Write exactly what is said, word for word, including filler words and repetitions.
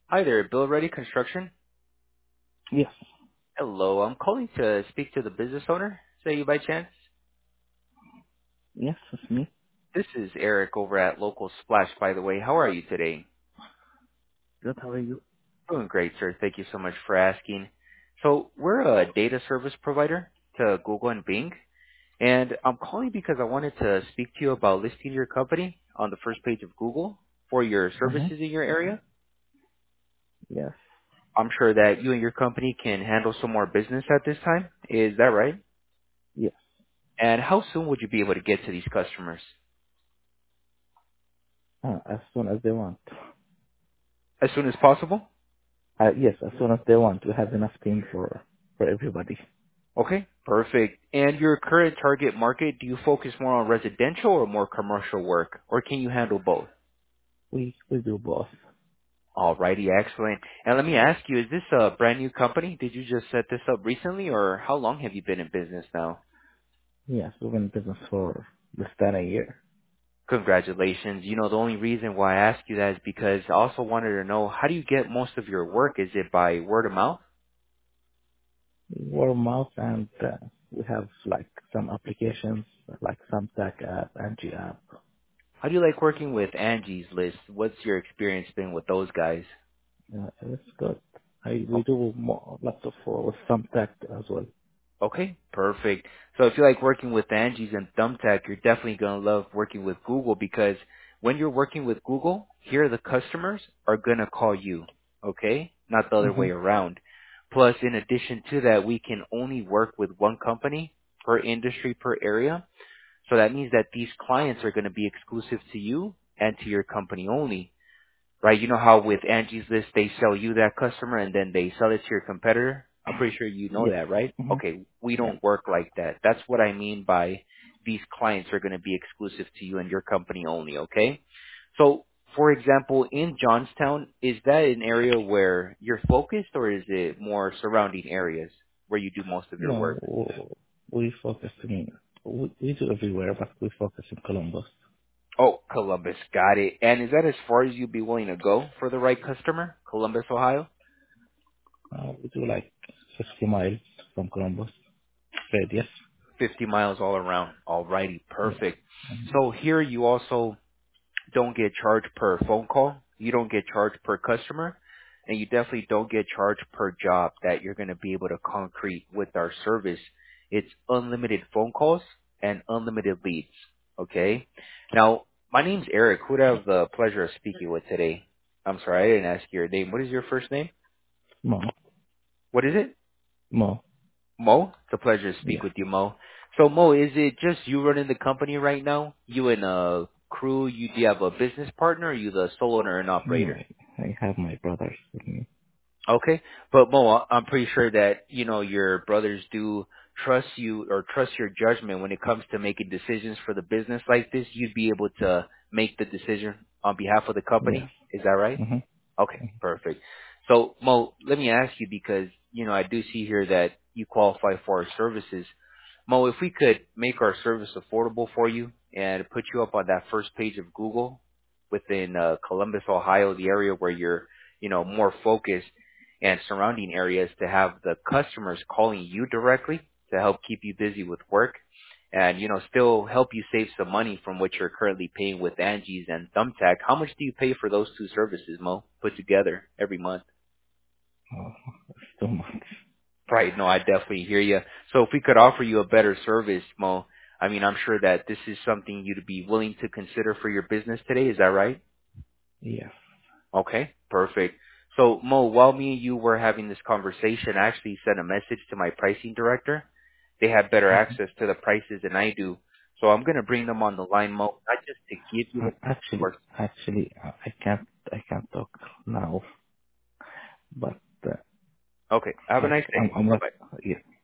Hi there, Bill Ready Construction. Yes. Hello, I'm calling to speak to the business owner. Say you by chance? Yes, it's me. This is Eric over at Local Splash, by the way. How are you today? Good, how are you? Doing great, sir. Thank you so much for asking. So we're a data service provider to Google and Bing, and I'm calling because I wanted to speak to you about listing your company on the first page of Google for your Mm-hmm. services in your area. Yes. I'm sure that you and your company can handle some more business at this time. Is that right? Yes. And how soon would you be able to get to these customers? Uh, as soon as they want. As soon as possible? Uh, yes, as soon as they want. We have enough team for for everybody. Okay, perfect. And your current target market, do you focus more on residential or more commercial work, or can you handle both? We we do both. Alrighty, excellent. And let me ask you, is this a brand new company? Did you just set this up recently, or how long have you been in business now? Yes, we've been in business for less than a year. Congratulations. You know, the only reason why I ask you that is because I also wanted to know, how do you get most of your work? Is it by word of mouth? Word of mouth, and uh, we have like some applications like Samtec app, Angie app. How do you like working with Angie's List? What's your experience been with those guys? Uh, it's good. I we do more, lots of uh, with Samtec as well. Okay, perfect. So if you like working with Angie's and Thumbtack, you're definitely going to love working with Google, because when you're working with Google, here the customers are going to call you, okay? Not the other Mm-hmm. way around. Plus, in addition to that, we can only work with one company per industry, per area. So that means that these clients are going to be exclusive to you and to your company only, right? You know how with Angie's List, they sell you that customer and then they sell it to your competitor? I'm pretty sure you know Yes. that, right? Mm-hmm. Okay, we Yeah. don't work like that. That's what I mean by these clients are going to be exclusive to you and your company only, okay? So, for example, in Johnstown, is that an area where you're focused, or is it more surrounding areas where you do most of your work? No, we focus in, we, we do everywhere, but we focus in Columbus. Oh, Columbus, got it. And is that as far as you'd be willing to go for the right customer? Columbus, Ohio? Uh, we do like fifty miles from Columbus radius. fifty miles all around. Alrighty, Yeah. perfect. Mhm. So here you also don't get charged per phone call. You don't get charged per customer. And you definitely don't get charged per job that you're going to be able to concrete with our service. It's unlimited phone calls and unlimited leads. Okay? Now, my name's Eric. Who do I have the pleasure of speaking with today? I'm sorry, I didn't ask your name. What is your first name? Mo, What is it? Mo, Mo, it's a pleasure to speak yeah. with you, Mo. So, Mo, is it just you running the company right now? You and a crew? You do you have a business partner? Or are you the sole owner and No, operator? I, I have my brothers with me. Okay, but Mo, I- I'm pretty sure that you know your brothers do trust you or trust your judgment when it comes to making decisions for the business like this. You'd be able to make the decision on behalf of the Yes. company. Is that right? Mm-hmm. Okay, perfect. So, Mo, let me ask you, because, you know, I do see here that you qualify for our services. Mo, if we could make our service affordable for you and put you up on that first page of Google within uh, Columbus, Ohio, the area where you're, you know, more focused, and surrounding areas, to have the customers calling you directly to help keep you busy with work and, you know, still help you save some money from what you're currently paying with Angie's and Thumbtack. How much do you pay for those two services, Mo, put together every month? Oh, it's too much. Right. No, I definitely hear you. So if we could offer you a better service, Mo, I mean, I'm sure that this is something you'd be willing to consider for your business today. Is that right? Yes. Okay, perfect. So Mo, while me and you were having this conversation, I actually sent a message to my pricing director. They have better Mm-hmm. access to the prices than I do. So I'm going to bring them on the line, Mo, not just to give you Uh, more. actually, actually, uh, I can't, I can't talk now, but uh, Okay, have a like, nice day. I'm, I'm not, Bye-bye. yeah.